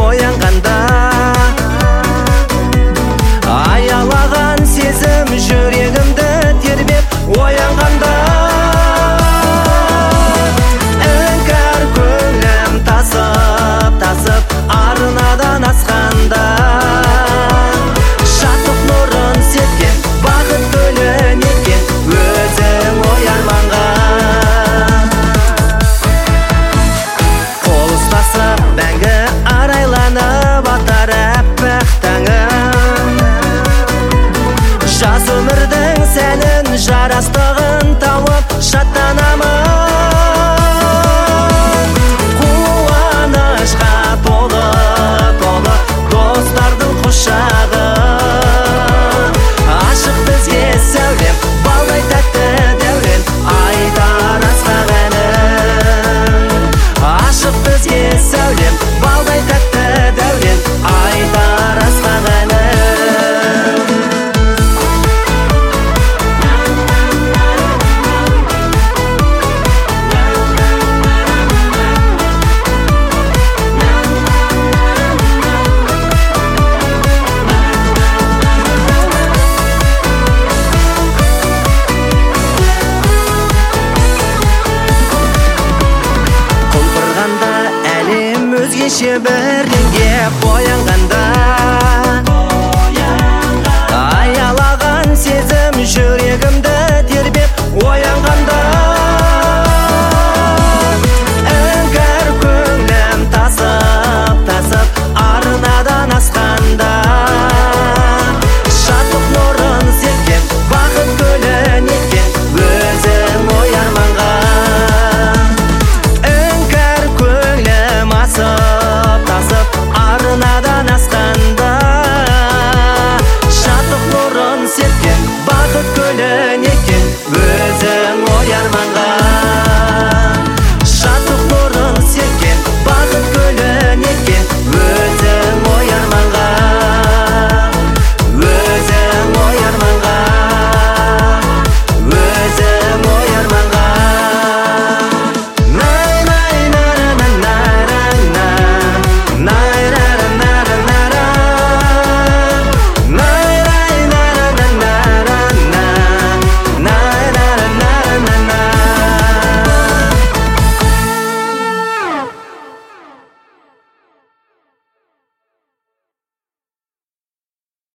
оянғанда, аялаған сезім жүрегімді тербеп оянғанда, іңкәр көңілім тасып арнадан асқанда, шаттық нұрын сепкен, бақыт гүлін еккен өзің оярманға. Қол ұстасып мәңгі арайланып атар әппақ таңым, жас өмірдің сәнін жарастығын тауып шаттанамын. Қуанышқа толы достардың құшағы, ашық бізге сәулем, балдай тәтті дәурен, айтар асқақ әнім. Ашық бізге сәулем, балдай тәтті дәурен, айтар асқақ әнім. Құлпырғанда әлем өзгеше бір реңге боянғанда,